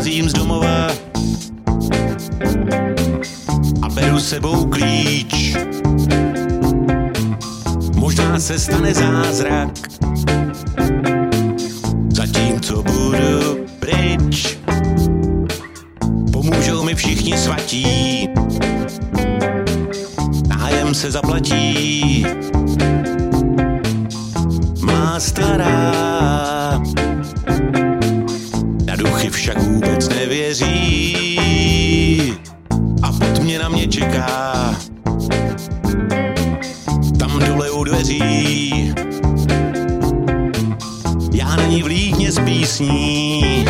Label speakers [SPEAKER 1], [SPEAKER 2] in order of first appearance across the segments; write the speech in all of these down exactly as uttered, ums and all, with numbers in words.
[SPEAKER 1] Odcházím z domova a beru sebou klíč. Možná se stane zázrak, zatímco budu pryč. Pomůžou mi všichni svatí, nájem se zaplatí. Má stará na duchy však vůbec nevěří a pod mě na mě čeká tam dole u dveří. Já na ní vlídně s písní,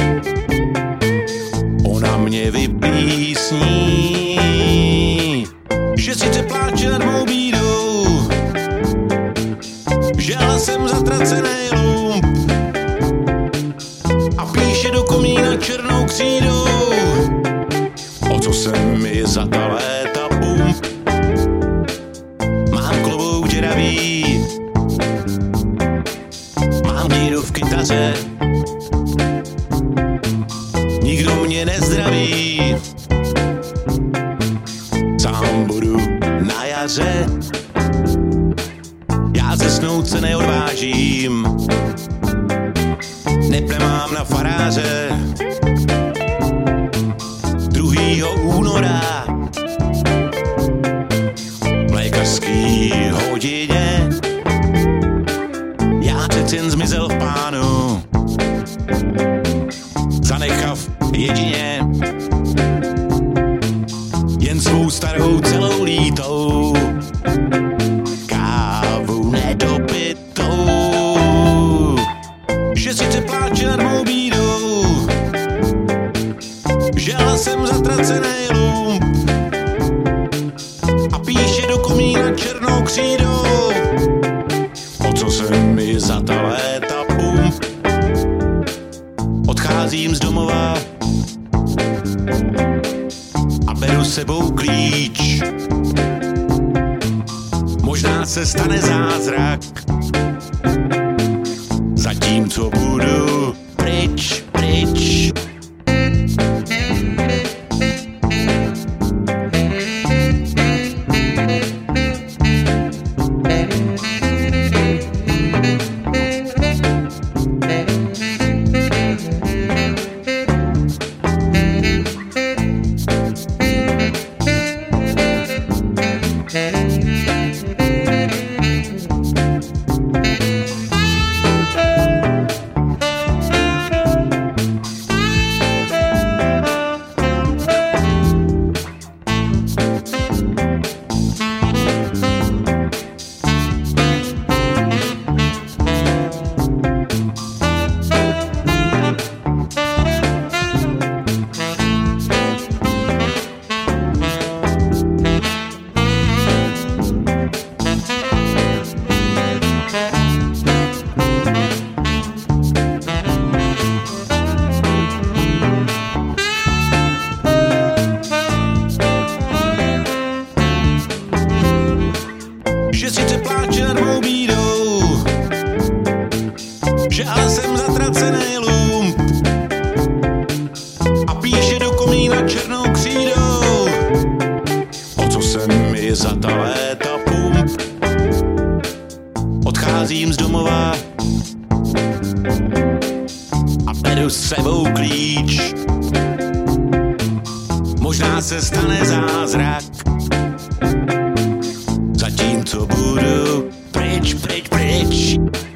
[SPEAKER 1] ona mě vypísní, že sice pláče nad mou bídou, že ale jsem zatracený lump a píše do komína černou křídou, o co se mi za ta léta pump. Mám klobouk děravý, mám díru v kytaře, nikdo mě nezdraví, sám budu na jaře. Já zesnout se neodvážím, neplemám na faráře. druhého února v lékařský hodině já přeci jen zmizel v plánu, zanechav jedině jen svou starou celou lítou kávu nedopitou, že sice pláče nad mou bídou, že ale jsem zatracený lump a píše do komína černou křídou, o co se mi za ta léta pump. Odcházím z domova a beru sebou klíč. Možná se stane zázrak, zatímco budu pryč, pryč. Že sice pláče nad mou bídou, že ale jsem zatracený lump a píše do komína černou křídou, o co se mi za ta léta pump. Odcházím z domova a beru s sebou klíč. Možná se stane zázrak, zatímco budu pryč, pryč, pryč.